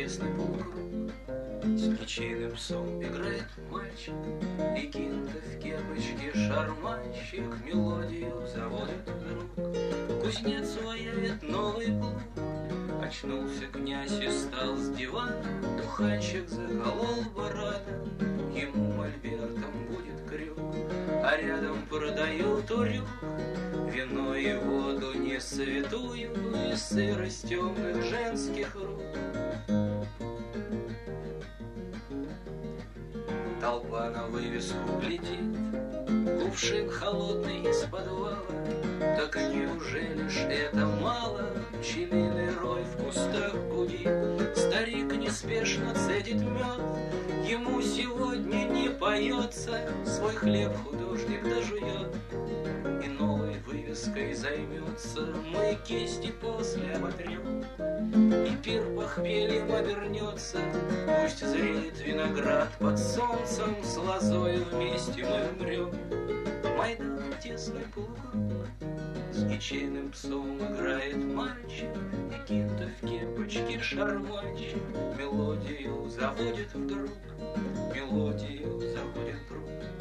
тесный полукруг. С кичейным псом играет мальчик, и кинта в кепочке шарманщик мелодию заводит вдруг. Кузнец вояет новый плуг. Очнулся князь и встал с дивана, туханщик заколол барана, ему мольбертом будет крюк, а рядом продают урюк, вино и воду не святую, и сырость темных женских рук. Толпа на вывеску глядит, кувшин холодный из подвала. Так неужели ж это мало? Пчелиный рой в кустах гудит, старик неспешно цедит мед. Ему сегодня не поется, свой хлеб художник дожует и новой вывеской займется. Мы кисти после оботрем, и пир похмельем обернется. Пусть зреет виноград под солнцем, с лозою вместе мы умрем. Майдан тесный полукруг, с ничейным псом играет мальчик, и кинта в кепочке шарманщик мелодию заводит вдруг, мелодию заводит вдруг.